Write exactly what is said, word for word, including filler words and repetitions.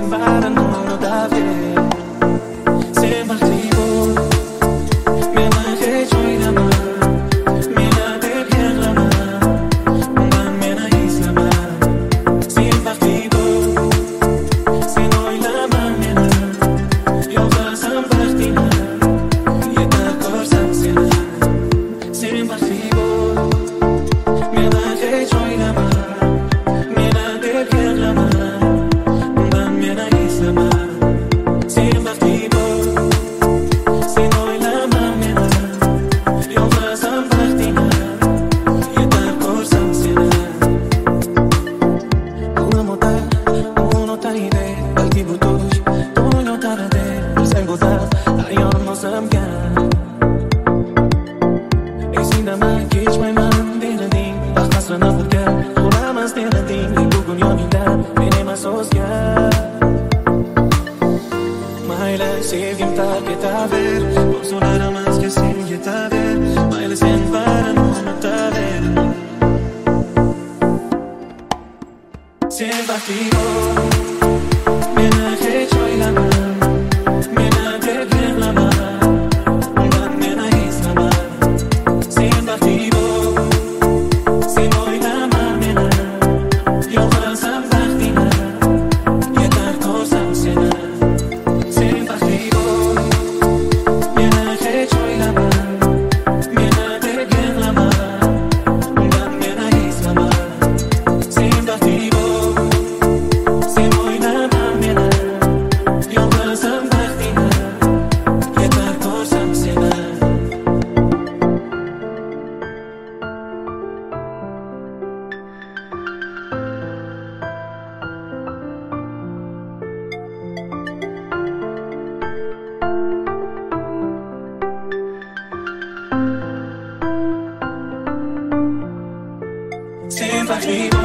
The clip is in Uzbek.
bara nurdaver. Sen baxtli bo'l, meni hech o'ylama, meni deb yig'lama, undan meni eslama. Sen baxtli bo'l, sen o'ylama meni, yo'qlasam baxtingni, yetar ko'rsam seni. Sen baxtli bo'l, meni hech o'ylama, meni deb yig'lama, undan meni eslama. Sen baxtli bo'l, sen o'ylama meni, yo'qlasam baxtingni, yetar ko'rsam seni. Umrim o'tar, unutaydi, balki bu tush to'y o'tardi. Bilsang go'zal, ayyorum o'zimga. Esingdami, kechmayman deding, baxt asrini pulga to'lamas deding. Bugun yoningda men emas o'zga. Mayli sevgim tark etaver, orzularimizni sen yetaver. Mayli sen barini unutaver. Sen baxtli bo'l, meni hech o'ylama, meni deb yig'lama, undan meni eslama. Sen baxtli bo'l, sen o'ylama meni, yo'qlasam baxtingni, yetar ko'rsam seni. Sen baxtli bo'l, meni hech o'ylama, meni deb yig'lama, undan meni eslama. Sen baxtli bo'l, sen o'ylama meni, yo'qlasam baxtingni, yetar ko'rsam seni. Sen baxtli bo'l.